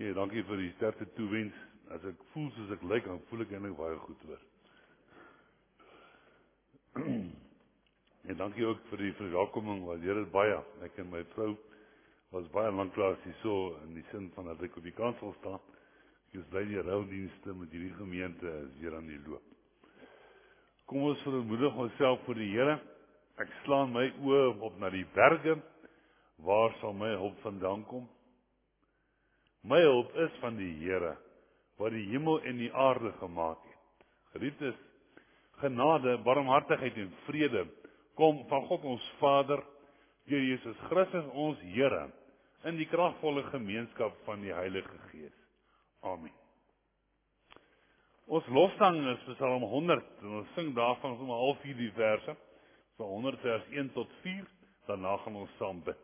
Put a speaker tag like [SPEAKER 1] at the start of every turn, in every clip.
[SPEAKER 1] Dankie vir die sterkte toewens. As ek voel soos ek lyk, dan voel ek eintlik baie goed hoor. En dankie ook vir die verwelkoming, waardeer dit baie. Ek en my vrou was baie lanklaas hierso in die sin van dat ek op die kansel staan. Ek is bly die ruildienste met hierdie gemeente is weer aan die loop. Kom ons vermoedig onsself voor die Here. Ek slaan my oë op na die berge. Waar sal my hulp vandaan kom? My hulp is van die Here, wat die hemel en die aarde gemaak het. Geliefdes, genade, barmhartigheid en vrede kom van God ons Vader, deur Jesus Christus ons Here, in die kragvolle gemeenskap van die Heilige Gees. Amen. Ons lofsang is Psalm 100, en ons sing daarvan sommer al 4 die verse, van 100 vers 1 tot 4, daarna gaan ons saam bid.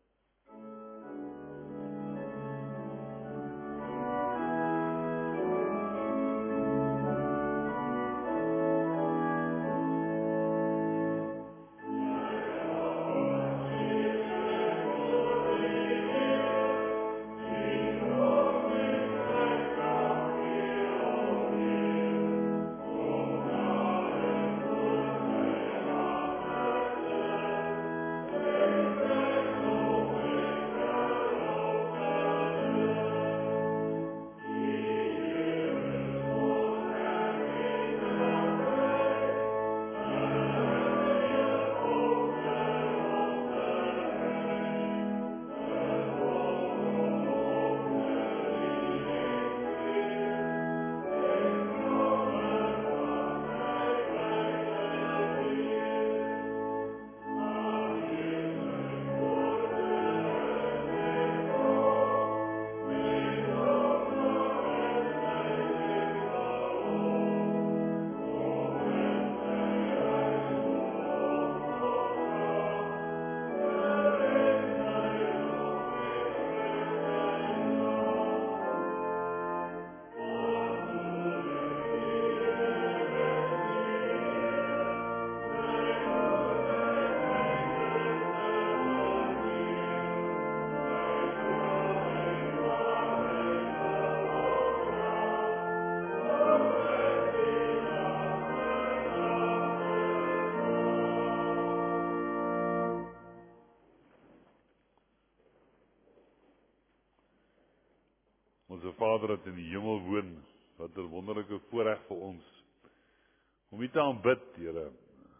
[SPEAKER 1] Onze Vader wat in die hemel woon, wat 'n wonderlike voorreg vir ons, om U te aanbid, Here.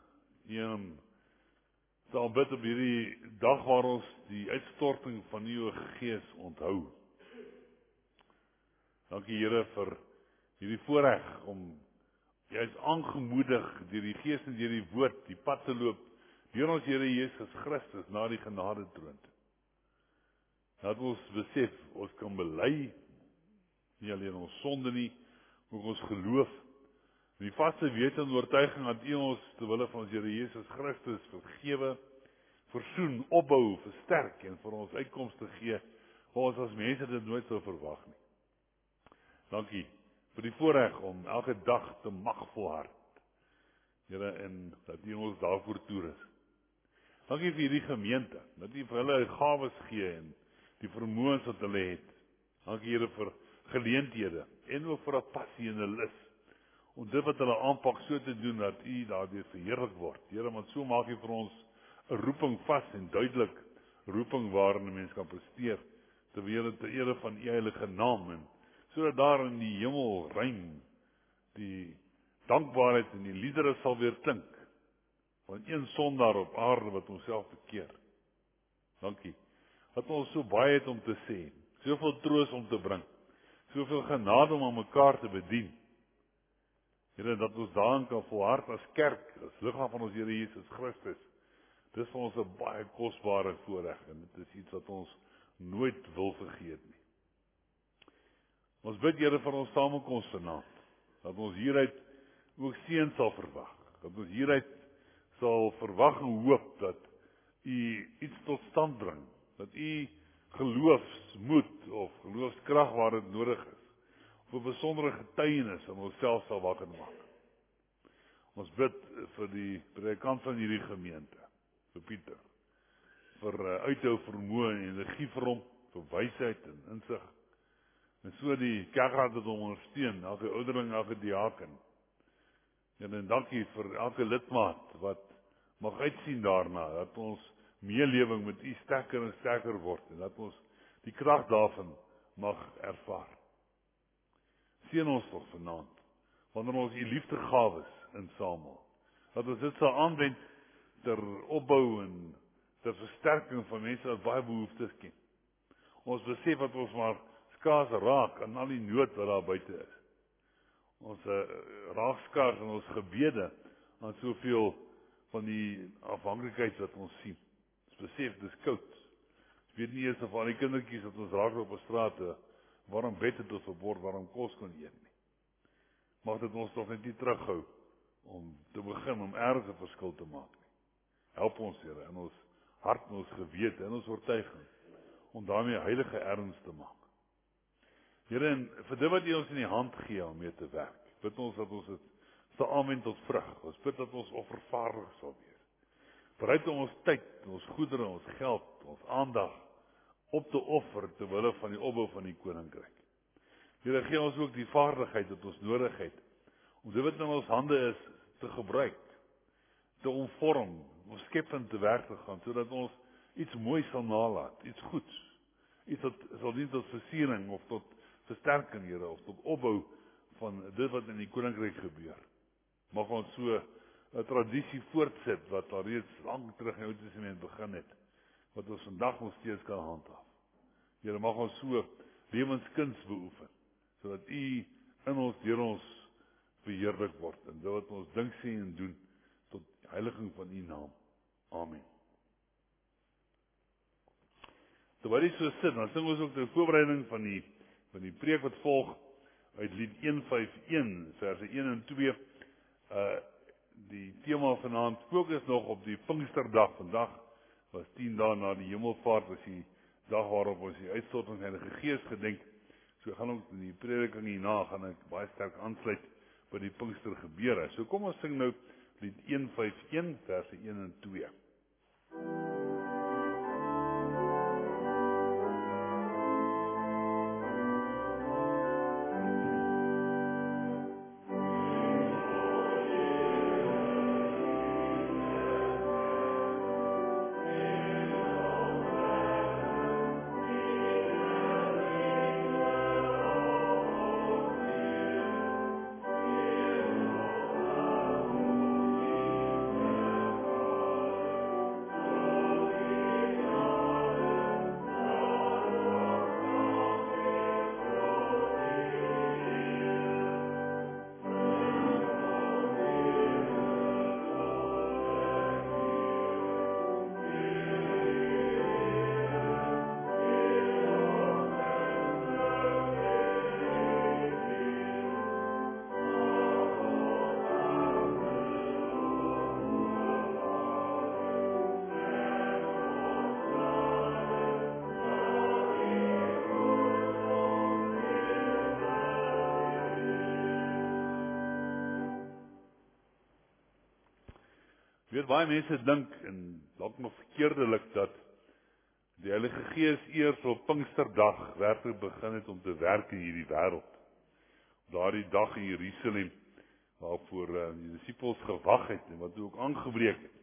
[SPEAKER 1] U te aanbid op hierdie dag waar ons die uitstorting van U Gees onthou. Dankie Here vir hierdie voorreg om juis aangemoedig deur die Gees en deur die woord die pad te loop deur ons Here Jesus Christus na die genadetroon. Dat ons besef, ons kan bely, nie alleen ons sonde nie, ook ons geloof, en die vaste wete en oortuiging dat U ons terwille van ons Here Jesus Christus vergewe, versoen, opbou, versterk en vir ons uitkomste gee, waar ons as mense dit nooit sou verwag nie. Dankie vir die voorreg om elke dag te mag volhard, Here, en dat U ons daarvoor toerus. Dankie vir hierdie gemeente, dat U vir hulle gawes gee en die vermoëns wat hulle het. Dankie Here vir geleenthede en ook vir 'n passie en 'n lus om dit wat hulle aanpak so te doen dat U daardeur verheerlik word. Here, want so maak U vir ons 'n roeping vas en duidelik, roeping waarin 'n mens kan presteer te ere van U heilige naam, en sodat daar in die hemel rein die dankbaarheid en die liedere sal weer klink van een sondaar op aarde wat homself bekeer. Dankie dat ons so baie het om te sê, soveel troos om te bring, soveel genade om aan mekaar te bedien. Here, dat ons daarin kan volhard as kerk, as liggaam van ons Here Jesus Christus. Dis vir ons 'n baie kosbare voorreg, en dit is iets wat ons nooit wil vergeet nie. Ons bid Here vir ons samekoms vanaand, dat ons hieruit ook seën sal verwag, dat ons hieruit sal verwag en hoop dat U iets tot stand bring, dat U geloofsmoed of geloofskrag waar dit nodig is, of 'n besondere getuienis in onsself sal wakker maak. Ons bid vir die predikant van hierdie gemeente, vir Pieter, vir uithou vermoë en energie vir hom, vir wysheid en insig, En so die kerkraad het hom ondersteun, elke ouderling, elke diaken. En dankie vir elke lidmaat wat mag uitsien daarna, dat ons meelewing met U sterker en sterker word, en dat ons die krag daarvan mag ervaar. Seën ons tog vanaand, wanneer ons U liefdegawes insamel, dat ons dit sal aanwend ter opbou en ter versterking van mense wat baie behoeftes ken. Ons besef dat ons maar skaars raak aan al die nood wat daar buite is. Ons raak skaars in ons gebede aan soveel van die afhanklikheid wat ons sien. Ons besef dis koud. Ons weet nie eens of al die kindertjies wat ons raak op 'n straat, warm bed het of 'n bord warm kos kon eet nie. Mag dit ons tog net nie terughou om te begin om ergens 'n verskil te maak nie. Help ons, Here, in ons hart en ons gewete, in ons oortuiging, om daarmee heilige erns te maak. Here, en vir dit wat U ons in die hand gee om mee te werk, bid ons dat ons dit sal aanwend tot vrug. Ons bid dat ons offervaardig sal wees. Bereid om ons tyd, ons goedere, ons geld, ons aandag op te offer ter wille van die opbou van die koninkryk. Here, gee ons ook die vaardigheid wat ons nodig het om dit wat in ons hande is te gebruik, te omvorm, om skepend te werk te gaan, sodat ons iets moois sal nalaat, iets goeds, iets wat sal dien tot versiering of tot versterking, Here, of tot opbou van dit wat in die koninkryk gebeur. Mag ons so 'n tradisie voortsit wat al reeds lank terug in die Ou Testament begin het, wat ons vandag nog steeds kan handhaaf. Here, mag ons so lewenskuns beoefen, sodat U in ons, deur ons verheerlik word, en dit wat ons dink, sê en doen, tot heiliging van U naam. Amen. Terwyl jy so sit, dan sing ons ook die voorbereiding van die preek wat volg, uit lied 151, verse 1 en 2, die tema vanaand fokus nog op die Pinksterdag. Vandag was 10 dae na die Hemelvaart, was die dag waarop ons die uitstorting van die Heilige Gees gedenk. So gaan ook in die prediking hierna, gaan ek baie sterk aansluit by die Pinkster gebeure. So kom ons sing nou lied 151, verse 1 en 2. Weet, baie mense dink, en dalk nog verkeerdelik, dat die Heilige Gees eers op Pinksterdag werklik begin het om te werk in hierdie wêreld. Daardie dag in Jerusalem, waarvoor die disippels gewag het, en wat ook aangebreek het.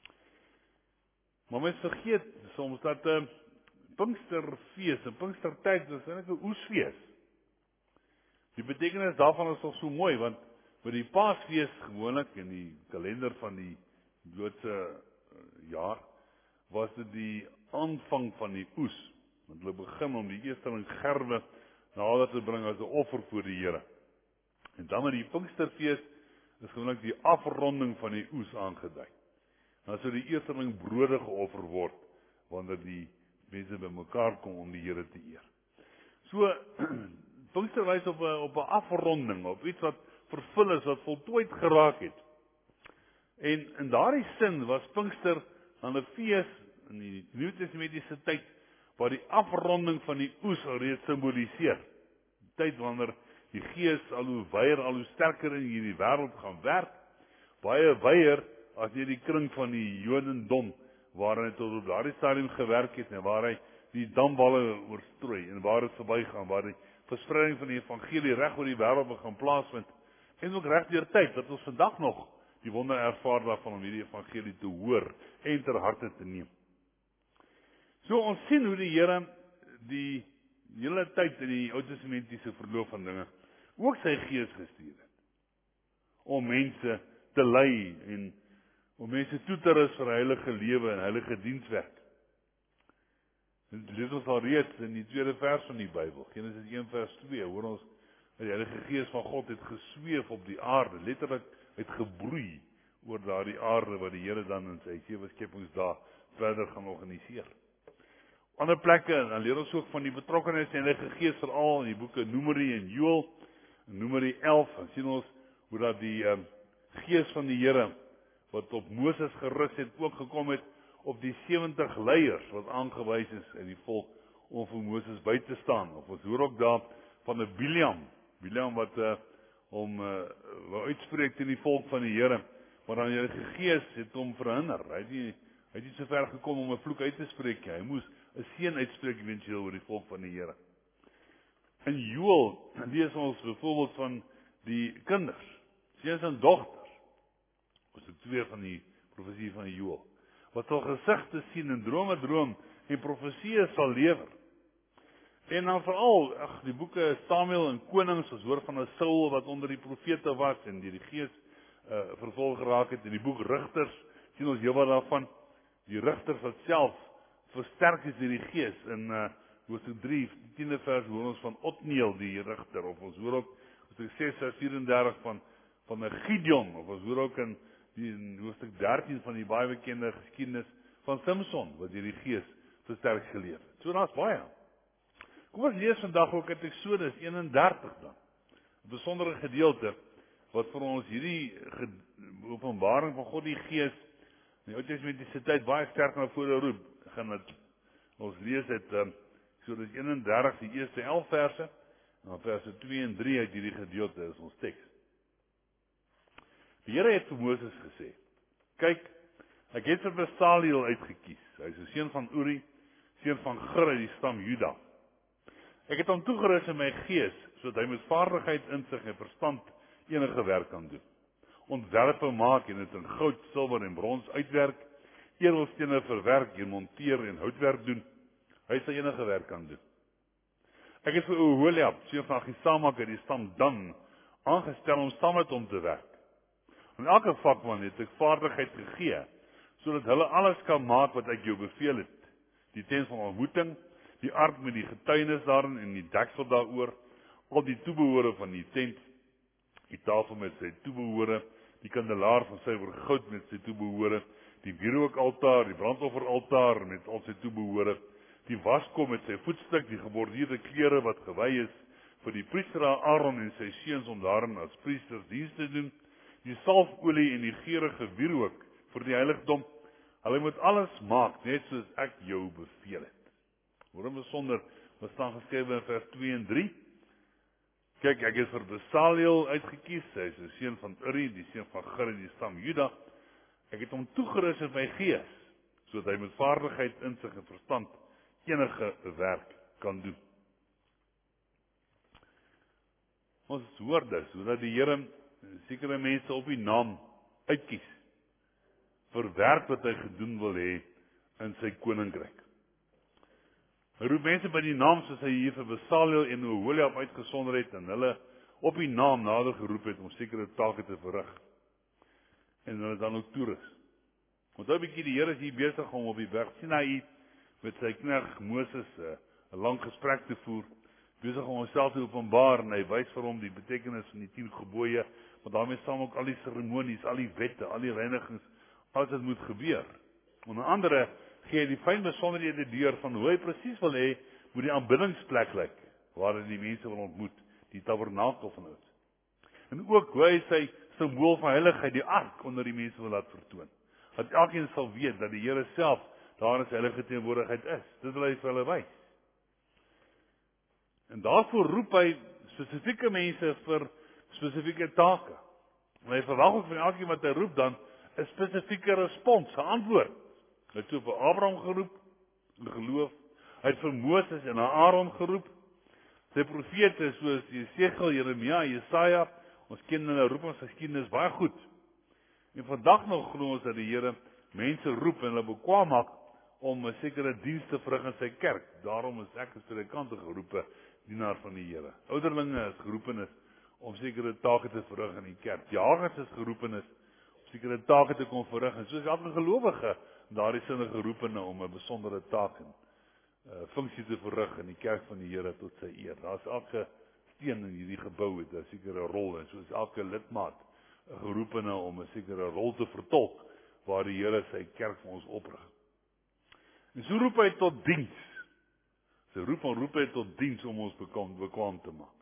[SPEAKER 1] Maar mens vergeet soms dat Pinksterfees en Pinkstertyd is eintlik 'n oesfees. Die betekenis daarvan is toch so mooi, want by die Paasfees gewoonlik in die kalender van die Joodse jaar, was dit die aanvang van die oes. Want hulle begin om die eersteling gerwe nader te bring as 'n offer voor die Here. En dan met die Pinksterfees is gewoonlik die afronding van die oes aangedui. Dan sou die eersteling brode geoffer word, wanneer die mense bymekaar kom om die Here te eer. So, Pinkster wys op 'n afronding, op iets wat vervul is, wat voltooid geraak het. En in daardie sin was Pinkster aan 'n fees in die Nuutestamentiese tyd, waar die afronding van die oes alreeds simboliseer. Die tyd wanneer die Gees al hoe wyer, al hoe sterker in hierdie wêreld gaan werk, baie wyer as nie die kring van die Jodendom, waar hy tot op daardie stadium gewerk het, en waar hy die damwalle oorstrooi, en waar dit verbygaan, waar die verspreiding van die evangelie reg oor die wêreld begin plaasvind. En ook reg deur tyd dat ons vandag nog die wonder ervaar daarvan om hierdie evangelie te hoor en ter harte te neem. So ons sien hoe die Here die hele tyd in die Ou Testamentiese verloop van dinge ook sy Gees gestuur het om mense te lei en om mense toe te rus vir heilige lewe en heilige dienswerk. Dit lees ons al reeds in die tweede vers van die Bybel, Genesis 1 vers 2, hoor ons dat die Heilige Gees van God het gesweef op die aarde, letterlik het gebroei oor daardie aarde wat die Here dan in sy 7 skepingsdae verder gaan organiseer. Ander plekke, dan leer ons ook van die betrokkenis van die Heilige Gees veral in die boeke Numeri en Joël, in Numeri 11, dan sien ons hoe dat die Gees van die Here wat op Moses gerus het, ook gekom het op die 70 leiers wat aangewys is in die volk om vir Moses by te staan. Of ons hoor ook daar van 'n Bileam wat hom wou uitspreek teen die volk van die Here, maar dan die Heilige Gees het hom verhinder. Hy het nie so ver gekom om 'n vloek uit te spreek nie. Hy moes 'n seën uitspreek eventueel oor die volk van die Here. In Joël lees ons byvoorbeeld van die kinders, seuns en dogters. Ons het 2 van die profesie van Joël, wat sal gesigte sien en drome droom en profesieë sal lewer. En dan veral, die boeke Samuel en Konings, ons hoor van 'n Saul wat onder die profete was en deur die Gees vervolg geraak het. In die boek Rigters sien ons heelwat daarvan. Die rigters wat self versterk is deur die Gees. In Hoofstuk 3, die 10de vers hoor ons van Otniel die rigter, of ons hoor ook Hoofstuk 6 vers 34 van 'n Gideon, of ons hoor ook in Hoofstuk 13 van die baie bekende geskiedenis van Samson wat deur die Gees versterk geleef het. So daar's baie. Kom ons lees vandag ook uit Eksodus 31 dan. 'n Besondere gedeelte wat vir ons hierdie openbaring van God die Gees in die Ou Testamentiese tyd baie sterk na vore roep. Ons lees uit Eksodus 31 die eerste 11 verse, en dan verse 2 en 3 uit hierdie gedeelte is ons teks. Die Here het vir Moses gesê: "Kyk, ek het vir Besaliel uitgekies. Hy is 'n seun van Uri, seun van Gur uit die stam Juda. Ek het hom toegerus in my gees, sodat hy met vaardigheid, insig en verstand enige werk kan doen. Ontwerpe maak en dit in goud, silwer en brons uitwerk, edelstene verwerk en monteer en houtwerk doen. Hy sal enige werk kan doen. Ek het vir Oholiab, seun van Ahisamak uit die stam Dan, aangestel om saam met hom te werk. In elke vakman het ek vaardigheid gegee, sodat hulle alles kan maak wat ek jou beveel het. Die tent van ontmoeting, die ark met die getuienis daarin en die deksel daaroor, al die toebehore van die tent, die tafel met sy toebehore, die kandelaar van suiwer goud met sy toebehore, die wierookaltaar, die brandofferaltaar met al sy toebehore, die waskom met sy voetstuk, die geborduurde klere wat gewy is vir die priester Aaron en sy seuns om daarin as priesters diens te doen, die salfolie en die geurende wierook vir die heiligdom. Hulle moet alles maak net soos ek jou beveel het." Waarom besonder, wat staan geskrywe in vers 2 en 3? Kyk, ek het vir Besaliel uitgekies, hy is 'n seun van Uri, die seun van Gur in die stam Juda. Ek het hom toegerus in my gees, sodat hy met vaardigheid, insig en verstand enige werk kan doen. Ons hoor dus, hoe dat die Here sekere mense op die naam uitkies, vir werk wat hy gedoen wil hê in sy koninkryk. Hy roep mense by die naam soos hy hier vir Besaliel en Oholiab uitgesonder het, en hulle op die naam nader geroep het om sekere take te verrig. En hulle dan ook toerus. Onthou 'n bietjie, die Here is hier besig om op die berg Sinaï met sy knegg Moses 'n lang gesprek te voer, besig om homself te openbaar, en hy wys vir hom die betekenis van die 10 gebooie, want daarmee saam ook al die seremonies, al die wette, al die reinigings, alles wat moet gebeur. Onder andere gee hy die fyn besonderhede deur van hoe hy presies wil hê moet die aanbiddingsplek lyk, waar hy die mense wil ontmoet, die tabernakel van oud. En ook hoe hy sy simbool van heiligheid, die ark, onder die mense wil laat vertoon. Dat elkeen sal weet dat die Here self daar in sy heilige teenwoordigheid is. Dit wil hy vir hulle wys. En daarvoor roep hy spesifieke mense vir spesifieke take. En hy verwag ook van elkeen wat hy roep dan 'n spesifieke respons, 'n antwoord. Hy het so vir Abraham geroep, in geloof. Hy het vir Moses en Aaron geroep. Sy profete soos Jesegiel, Jeremia, Jesaja, ons ken hulle roepingsgeskiedenis baie goed. En vandag nog glo ons dat die Here mense roep en hulle bekwaam maak om 'n sekere diens te verrig in sy kerk. Daarom is ek as predikant geroepe dienaar van die Here. Ouderlinge is geroepenis om sekere take te verrig in die kerk. Jagers is geroepenis om sekere take te kon verrig. En soos elke gelowige daardie sin geroepene om 'n besondere taak en funksie te verrig in die kerk van die Here tot sy eer. Daar's elke steen in hierdie gebou het 'n sekere rol en soos elke lidmaat geroepene om 'n sekere rol te vertolk waar die Here sy kerk vir ons oprig. En so roep hy tot diens. Sy roep hy tot diens om ons bekwaam te maak.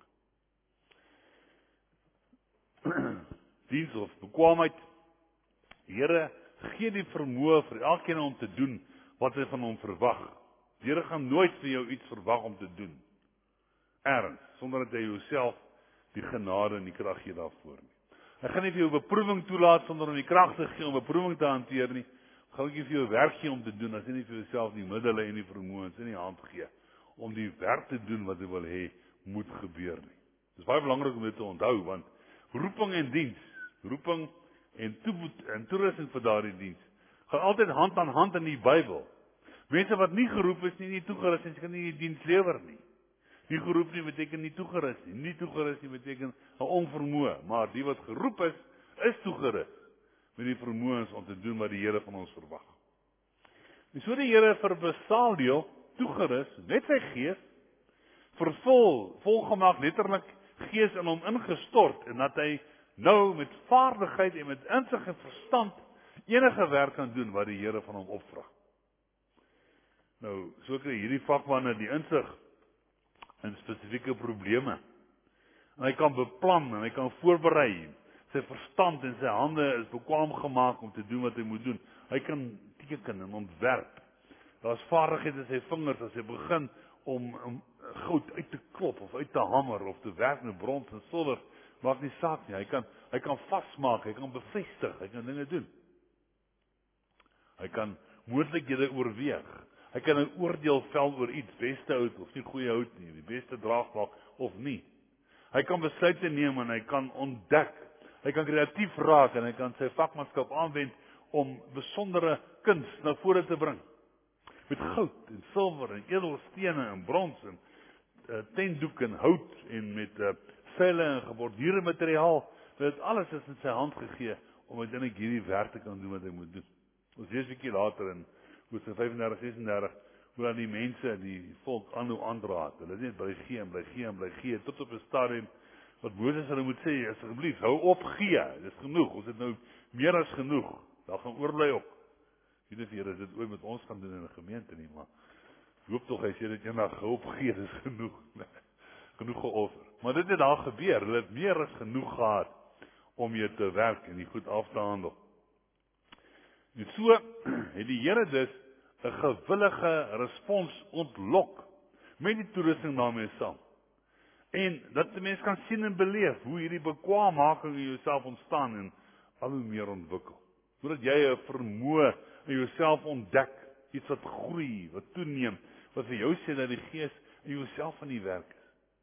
[SPEAKER 1] Diens of bekwaamheid. Die Here gee die vermoë vir elkeen om te doen wat hy van hom verwag. Die Here gaan nooit vir jou iets verwag om te doen. Erns, sonder dat hy jouself die genade en die krag gee daarvoor nie. Hy gaan nie vir jou beproewing toelaat sonder om die krag te gee om beproewing te hanteer nie. Hy gaan nie vir jou werk gee om te doen as jy nie vir jouself die middele en die vermoëns in die hand gee om die werk te doen wat hy wil hê moet gebeur nie. Dit is baie belangrik om dit te onthou want roeping en diens, roeping en toerusting vir daardie diens gaan altyd hand aan hand in die Bybel. Mense wat nie geroep is nie toegerus en kan nie die diens lewer nie. Nie geroep nie beteken nie toegerus nie. Nie toegerus nie beteken 'n onvermoë, maar die wat geroep is toegerus met die vermoëns om te doen wat die Here van ons verwag. En so die Here vir Besaliel toegerus met sy gees volgemaak letterlik gees in hom ingestort en dat hy nou met vaardigheid en met insig en verstand enige werk kan doen wat die Here van hom opvra. Nou, so kry hierdie vakmanne die insig in spesifieke probleme. En hy kan beplan en hy kan voorberei. Sy verstand en sy hande is bekwaam gemaak om te doen wat hy moet doen. Hy kan teken en ontwerp. Daar's vaardigheid in sy vingers as hy begin om goud uit te klop of uit te hamer of te werk met brons en silwer. Maak nie saak nie. Hy kan vasmaak, hy kan bevestig, hy kan dinge doen. Hy kan moontlikhede oorweeg. Hy kan 'n oordeel vel oor iets, beste hout of nie goeie hout nie, die beste draagbaar of nie. Hy kan besluite neem en hy kan ontdek. Hy kan kreatief raak en hy kan sy vakmanskap aanwend om besondere kuns na vore te bring. Met goud en silwer en edelstene en brons en tentdoek en hout en met seile en geborduurde materiaal. Dit alles is in sy hand gegee om uiteindelik hierdie werk te kan doen wat hy moet doen. Ons lees 'n bietjie later in Hoofstuk 35-36 hoe dan die mense, die volk aanhou aandraat. Hulle net bly gee tot op 'n stadium wat Moses hulle moet sê, asseblief, hou op gee. Dis genoeg. Ons het nou meer as genoeg. Daar gaan oorbly ook. Jy weet hier, as dit ooit met ons gaan doen in 'n gemeente nie, maar ek hoop tog hy sê dit eendag hou op gee, dis genoeg. Genoeg geoffer. Maar dit het daar gebeur. Hulle het meer as genoeg gehad om mee te werk en die goed af te handel. En so het die Here dus 'n gewillige respons ontlok met die toerusting daarmee saam. En dat die mens kan sien en beleef hoe hierdie bekwaammaking in jouself ontstaan en al hoe meer ontwikkel. Sodat jy 'n vermoë in jouself ontdek, iets wat groei, wat toeneem, wat vir jou sê dat die Gees in jouself aan die werk is.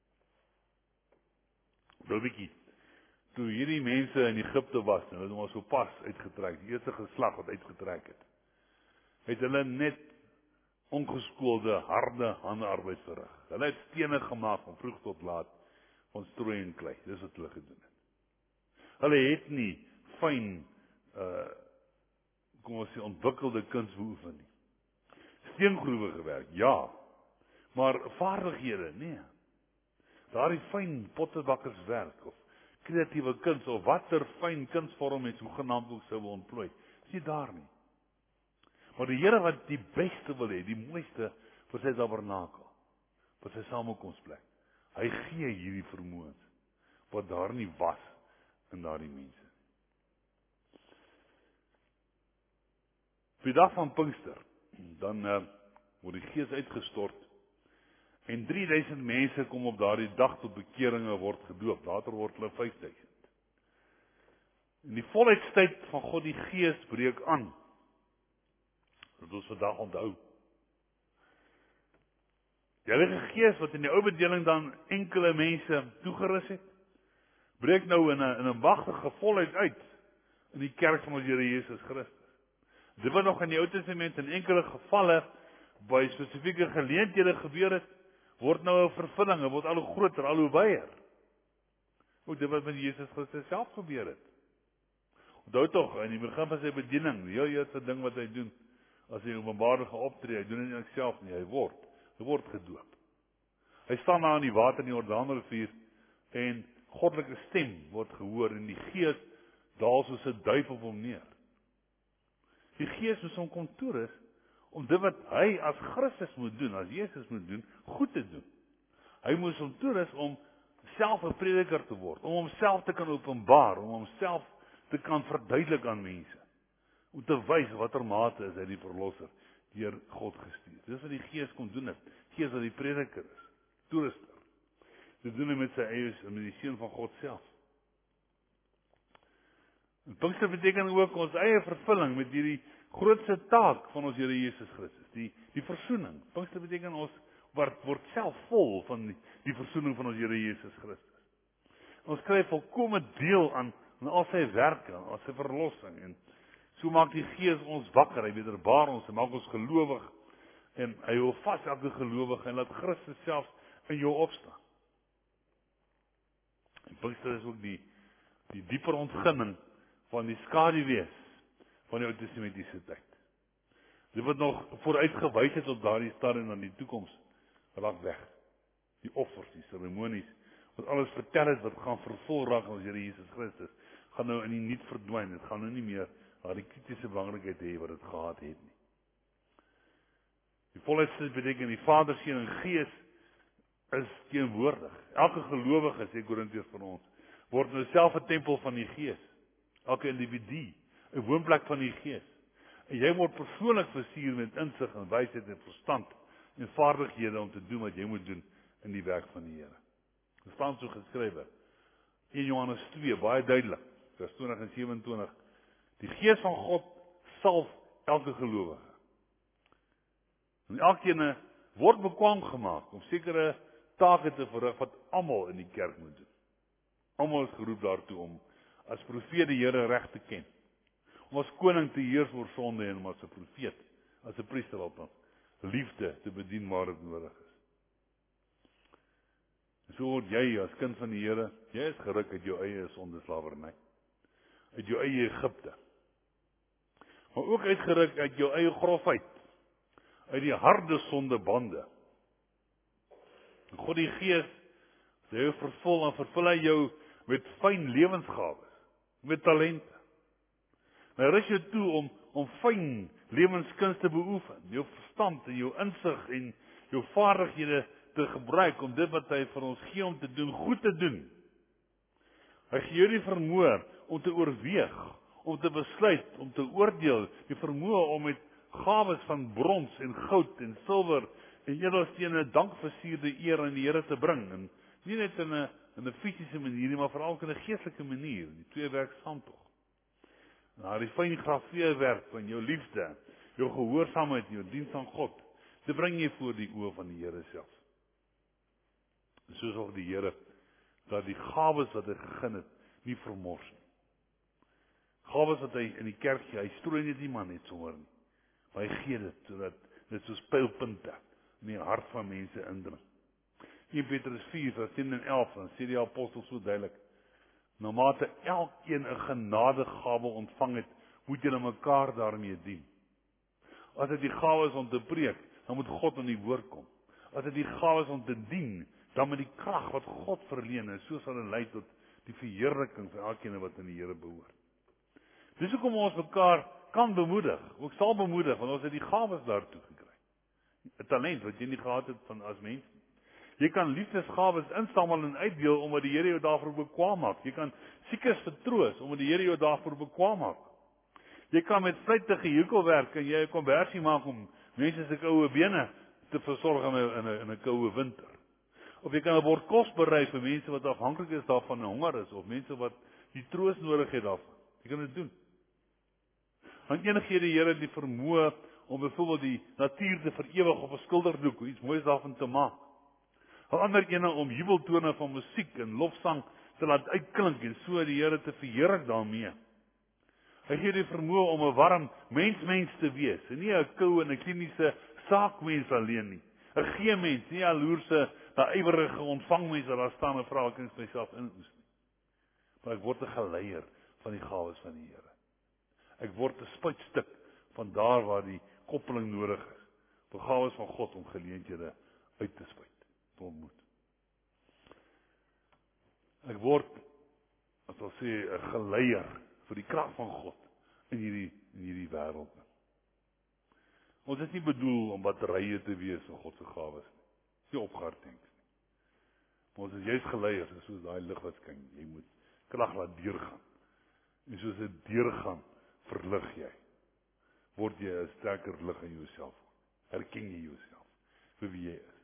[SPEAKER 1] Nou bietjie. Toe hierdie mense in Egipte was, en hulle was so pas uitgetrek, die eerste geslag wat uitgetrek het hulle net ongeskoelde, harde handearbeid verrig. Hulle het stene gemaak van vroeg tot laat, van strooi en klei. Dis wat hulle gedoen het. Hulle het nie fyn, kom ons sê, ontwikkelde kuns beoefen nie. Steengroewe gewerk, ja, maar vaardighede, nee. Daardie fyn pottebakkerswerk, of kreatiewe kuns, of watter fyn kunsvorm mens hoegenaamd ook sou ontplooi, is nie daar nie. Maar die Here wat die beste wil hê, die mooiste vir sy tabernakel, vir sy samekomsplek, hy gee hierdie vermoëns, wat daar nie was in daardie mense. Op die dag van Pinkster, dan word die Gees uitgestort, en 3000 mense kom op daardie dag tot bekering en word gedoop, later word hulle 5000. En die volheidstyd van God die Gees breek aan, dat ons vandag onthou. Die Heilige Gees wat in die ou bedeling dan enkele mense toegerus het, breek nou in 'n magtige volheid uit in die kerk van ons Here Jesus Christus. Dit wat nog in die Ou Testament in enkele gevalle by spesifieke geleenthede gebeur het, word nou 'n vervulling, het word al hoe groter, al hoe wyer. Ook dit wat met Jesus Christus self gebeur het. Onthou tog, in die begin van sy bediening, die heel eerste ding wat hy doen, as hy openbaar optree, hy doen dit nie net self nie, hy word gedoop. Hy staan daar in die water in die Jordaanrivier, en goddelike stem word gehoor, en die Gees daal soos 'n duif op hom neer. Die Gees moes hom kom toerus, om dit wat hy as Christus moet doen, as Jesus moet doen, goed te doen. Hy moes hom toerus om self 'n prediker te word, om homself te kan openbaar, om homself te kan verduidelik aan mense, om te wys watter mate is hy die verlosser deur God gestuur. Dis wat die Gees kon doen het. Gees wat die prediker is, toeruster. Dit doen hy met sy eie, met die Seun van God self. En Pinkster beteken ook ons eie vervulling met hierdie grootste taak van ons Here Jesus Christus, die versoening. Pinkster beteken ons word self vol van die versoening van ons Here Jesus Christus. Ons kry volkome deel aan al sy werke, aan sy verlossing, en so maak die Gees ons wakker, hy wederbaar ons, hy maak ons gelowig, en hy hou vas elke gelowige, en laat Christus self in jou opstaan. En Pinkster is ook die dieper ontginning van die skaduwees van die Ou Testamentiese tyd. Dit wat nog vooruitgewys het op daardie stadium aan die toekoms, raak weg. Die offers, die seremonies, wat alles vertel het wat gaan vervul raak aan ons Here Jesus Christus, gaan nou in die niet verdwyn. Dit gaan nou nie meer die kritiese belangrikheid hê wat dit gehad het nie. Die volheidssin beteken die Vader, Seun en Gees is teenwoordig. Elke gelowige, sê Korintiërs van ons, word nou self 'n tempel van die Gees. Elke individu 'n woonplek van die Gees. En jy word persoonlik versier met insig en wysheid en verstand en vaardighede om te doen wat jy moet doen in die werk van die Here. Dit staan so geskrywe in Johannes 2, baie duidelik, vers 20 en 27. Die Gees van God salf elke gelowige. En elkeen word bekwaam gemaak om sekere take te verrig wat almal in die kerk moet doen. Almal is geroep daartoe om as profeet die Here reg te ken. Om as koning te heers oor sonde en om as 'n profeet, as 'n priester op liefde te bedien waar dit nodig is. En so word jy as kind van die Here, jy is geruk uit jou eie sondeslawerny, uit jou eie Egipte. Maar ook uitgeruk uit jou eie grofheid, uit die harde sondebande. En God die Gees, sy jou vervul hy jou met fyn lewensgawes, met talente. Hy rus jou toe om fyn lewenskunste te beoefen, jou verstand en jou insig en jou vaardighede te gebruik om dit wat hy vir ons gee om te doen, goed te doen. Hy gee jou die vermoë om te oorweeg, om te besluit, om te oordeel, die vermoë om met gawes van brons en goud en silwer en edelstene dankversierde eer aan die Here te bring. En nie net in 'n fisiese manier nie, maar veral ook in 'n geestelike manier. Die twee werk saam tog. Nou, die fyn grafeerwerk van jou liefde, jou gehoorsaamheid, jou diens aan God, dit bring jy voor die oë van die Here self. Soos ook die Here, dat die gawes wat hy gegee het, nie vermors nie. Gawes wat hy in die kerk gee, hy strooi net die man net sommer nie. Maar hy gee dit, sodat dit soos pylpunte in die hart van mense indring. 1 Petrus 4, vers 10 en 11, dan sê die apostel so duidelik, nou mate elkeen 'n genadegawe ontvang het, moet julle mekaar daarmee dien. As dit die gawe is om te preek, dan moet God in die woord kom. As dit die gawe is om te dien, dan met die krag wat God verleen, en so sal dit lei tot die verheerliking van elkeen wat in die Here behoort. Dis hoekom ons mekaar kan bemoedig, ook sal bemoedig, want ons het die gawes daartoe gekry. 'n Talent wat jy nie gehad het van as mens. Jy kan liefdesgawes insamel en uitdeel omdat die Here jou daarvoor bekwaam maak. Jy kan siekes vertroos omdat die Here jou daarvoor bekwaam maak. Jy kan met vlytige hekel werk en jy 'n konversie maak om mense se koue bene te versorg in 'n koue winter. Of jy kan 'n bord kos berei vir mense wat afhanklik is daarvan en honger is, of mense wat die troos nodig het daarvan. Jy kan dit doen. Want enige die Here die vermoë om byvoorbeeld die natuur te verewig op 'n skilderdoek, iets moois daarvan te maak. 'n Ander ene om jubeltone van musiek en lofsang te laat uitklink en so die Here te verheerlik daarmee. Hy gee die vermoë om 'n warm mens te wees, en nie 'n koue en 'n kliniese saakmens alleen nie. 'n G-mens, nie 'n jaloerse, ywerige ontvangmens wat daar staan en vra ek eens myself inoes nie. Maar ek word 'n geleier van die gawes van die Here. Ek word 'n spuitstuk van daar waar die koppeling nodig is, vir gawes van God om geleenthede uit te spuit, te ontmoet. Ek word, as ons sê, 'n geleier vir die krag van God in hierdie wêreld. Ons is nie bedoel om batterye te wees van God se gawes nie. Dis nie opgehard denk nie. Maar ons is juist geleiers, soos daai lig wat skyn. Jy moet krag laat deurgaan. En soos dit deurgaan, verlig jy. Word jy 'n sterker lig in jouself. Herken jy jouself vir wie jy is.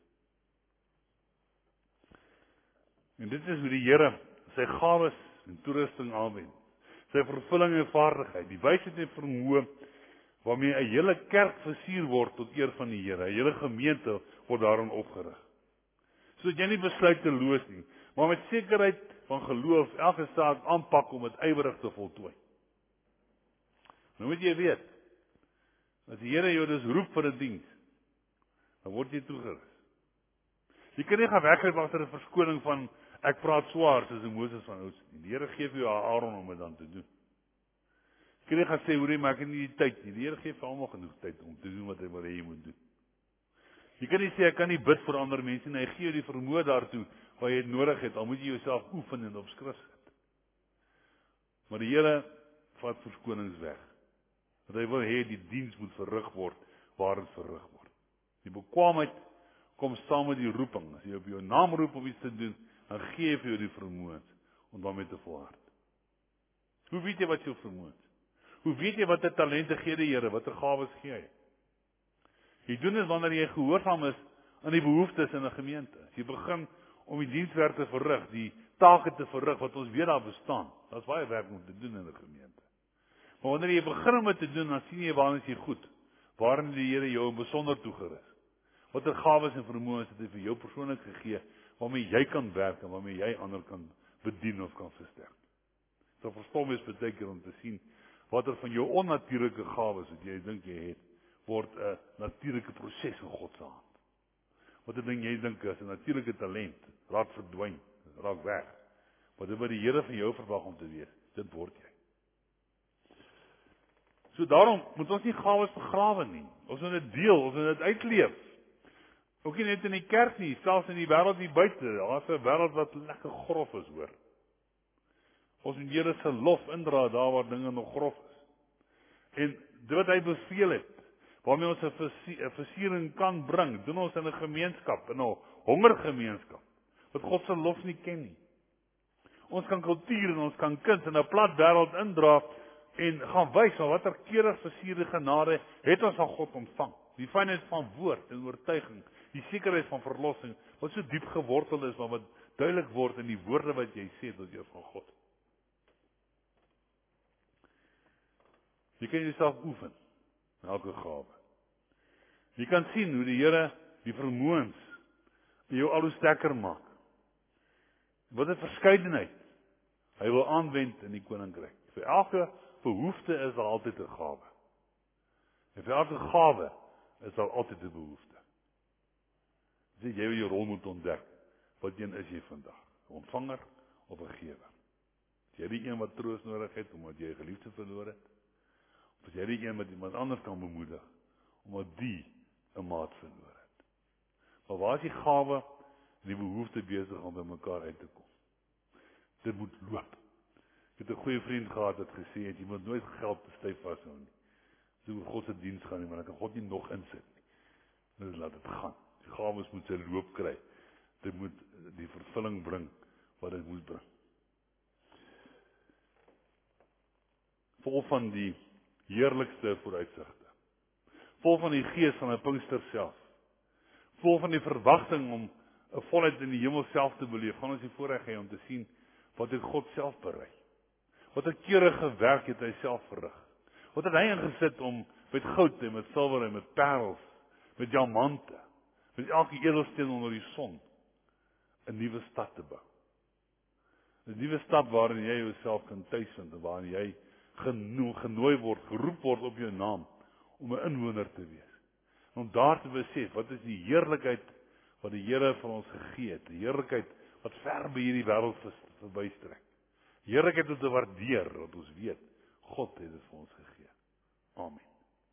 [SPEAKER 1] En dit is hoe die Here sy gawes en toerusting aanwend. Sy vervulling en vaardigheid, die wysheid en vermoë waarmee 'n hele kerk versier word tot eer van die Here. 'n Hele gemeente word daarin opgerig. Sodat jy nie besluiteloos nie, maar met sekerheid van geloof elke saak aanpak om dit ywerig te voltooi. Nou moet jy weet, as die Here jou dus roep vir 'n diens, dan word jy toegerus. Jy kan nie gaan wegkruip agter 'n verskoning van ek praat swaar soos Moses van ouds nie. Die Here gee vir jou Aaron om dit dan te doen. Jy kan nie gaan sê hoor maar ek het nie die tyd nie. Die Here gee vir almal genoeg tyd om te doen wat hy wil hê jy moet doen. Jy kan nie sê ek kan nie bid vir ander mense nie. Hy gee jou die vermoë daartoe wat jy nodig het. Al moet jy jouself oefen en op skrif sit. Maar die Here vat verskonings weg. Want hy wil hê die diens moet verrig word waar dit verrig word. Die bekwaamheid kom saam met die roeping. As jy op jou naam roep om iets te doen, dan gee hy vir jou die vermoë om daarmee te volhard. Hoe weet jy wat jou vermoë is? Hoe weet jy watter talente gee die Here, watter gawes gee hy? Jy doen dit wanneer jy gehoorsaam is aan die behoeftes in 'n gemeente. As jy begin om die dienswerk te verrig, die take te verrig wat ons weet daar bestaan. Daar's baie werk om te doen in 'n gemeente. Maar wanneer jy begin om dit te doen, dan sien jy waarin is jy goed. Waarin die Here jou besonder toegerus. Watter gawes en vermoëns het hy vir jou persoonlik gegee waarmee jy kan werk en waarmee jy ander kan bedien of kan versterk. Dit verstom is baie keer om te sien watter van jou onnatuurlike gawes wat jy dink jy het, word 'n natuurlike proses in God se hand. Watter ding jy dink is 'n natuurlike talent, raak verdwyn, raak weg. Wat dit by die Here van jou verwag om te wees, dit word jy. So daarom moet ons nie gawes begrawe nie. Ons moet dit deel, ons moet dit uitleef. Ook nie net in die kerk nie, selfs in die wêreld hier buite. Daar's 'n wêreld wat lekker grof is, hoor. Ons moet Here se lof indra daar waar dinge nog grof is. En dit wat hy beveel het, waarmee ons 'n versiering kan bring, doen ons in 'n gemeenskap, in 'n hongergemeenskap, wat God se lof nie ken nie. Ons kan kultuur en ons kan kuns in 'n plat wêreld indra en gaan wys van watter keurig versierde genade het ons van God ontvang. Die fynheid van woord en oortuiging, die sekerheid van verlossing, wat so diep gewortel is, maar wat duidelik word in die woorde wat jy sê tot jou van God. Jy kan jouself oefen in elke gawe. Jy kan sien hoe die Here die vermoëns in jou al hoe sterker maak. Wat 'n verskeidenheid hy wil aanwend in die koninkryk. Vir elke behoefte is daar altyd 'n gawe. En vir elke gawe is daar altyd 'n behoefte. Dis jy jou rol moet ontdek. Wat een is jy vandag? 'n Ontvanger of 'n gewer? Is jy die een wat troos nodig het omdat jy 'n geliefde verloor het? Of is jy die een wat iemand anders kan bemoedig omdat die 'n maat verloor het? Maar waar is die gawe en die behoefte besig om by mekaar uit te kom? Dit moet loop. Ek het 'n goeie vriend gehad wat gesê het jy moet nooit geld te styf vashou nie. So oor God se diens gaan nie, maar dan kan God nie nog insit nie. Net laat dit gaan. Die gawes moet sy loop kry. Dit moet die vervulling bring wat dit moet bring. Vol van die heerlikste vooruitsigte. Vol van die gees van 'n Pinkster self. Vol van die verwagting om 'n volheid in die hemel self te beleef. Gaan ons die voorreg hê om te sien wat het God self berei. Wat 'n keurige werk het hy self verrig. Wat het hy ingesit om met goud en met silwer en met parels, met diamante, met elke edelsteen onder die son, 'n nuwe stad te bou. 'n Nuwe stad waarin jy jouself kan tuisvind en waarin jy genooi word, geroep word op jou naam om 'n inwoner te wees. Om daar te besef, wat is die heerlikheid wat die Here vir ons gegee het, die heerlikheid wat ver by hierdie wêreld verbystrek. Heerlikheid om te waardeer, wat ons weet, God het dit vir ons gegee. Amen.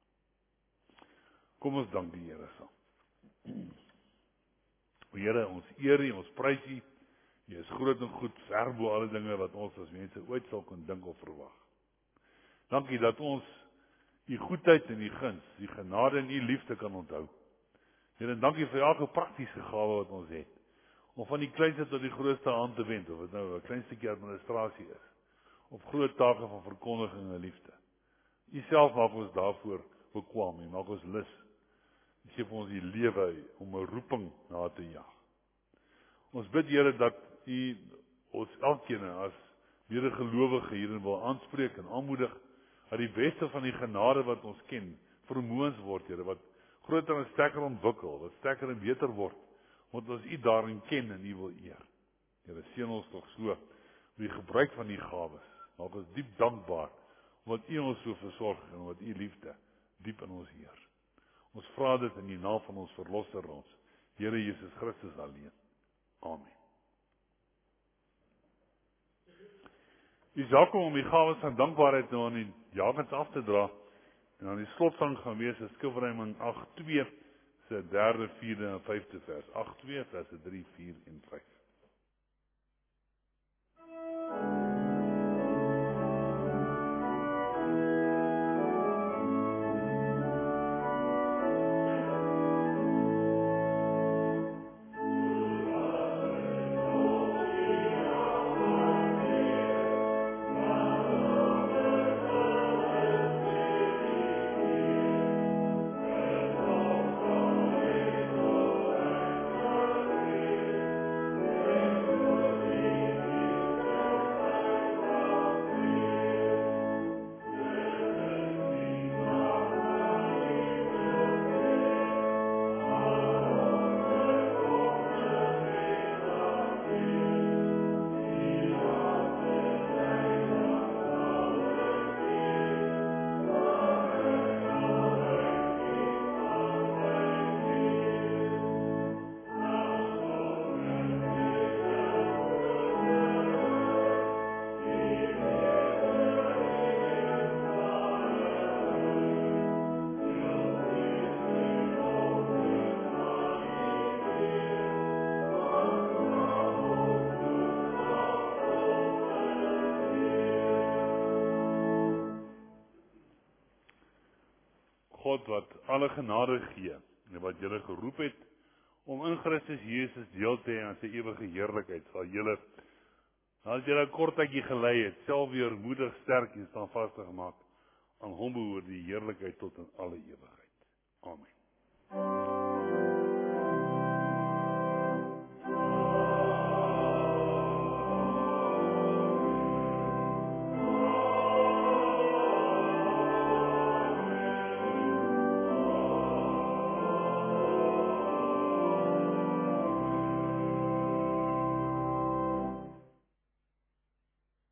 [SPEAKER 1] Kom ons dank die Here saam. O Here, ons eer U, ons prys U. U is groot en goed, ver bo alle dinge wat ons as mense ooit sal kon dink of verwag. Dankie dat ons U goedheid en U guns, U genade en U liefde kan onthou. Here, dankie vir elke praktiese gawe wat ons het, om van die kleinste tot die grootste aan te wend, of dit nou 'n klein stukkie administrasie is, of groot take van verkondiging en liefde. U self maak ons daarvoor bekwam, U maak ons lus. U gee vir ons die lewe om 'n roeping na te jag. Ons bid, Here, dat U ons elkeen as medegelowige hierin wil aanspreek en aanmoedig, dat die beste van die genade wat ons ken, vermoëns word, Here, wat groter en sterker ontwikkel, wat sterker en beter word, want ons U daarin ken en U wil eer. Here, seën ons tog so, met die gebruik van die gawes, maak ons diep dankbaar, omdat U ons so versorg, en omdat U liefde diep in ons heers. Ons vra dit in die naam van ons Verlosser, ons Here Jesus Christus alleen. Amen. U is welkom om die gawes van dankbaarheid nou aan die jagers af te dra, en aan die slotsang gaan wees is Skrifgedeelte 8:2, se 3de, 4de en 5de vers. 8:2, verse 3, 4 en 5. God wat alle genade gee, en wat julle geroep het, om in Christus Jesus deel te hê aan sy ewige heerlikheid, sal julle, as julle 'n kort tydjie gelei het, self weer moedig, sterk en standvastig gemaak, aan hom behoort die heerlikheid tot in alle ewigheid. Amen.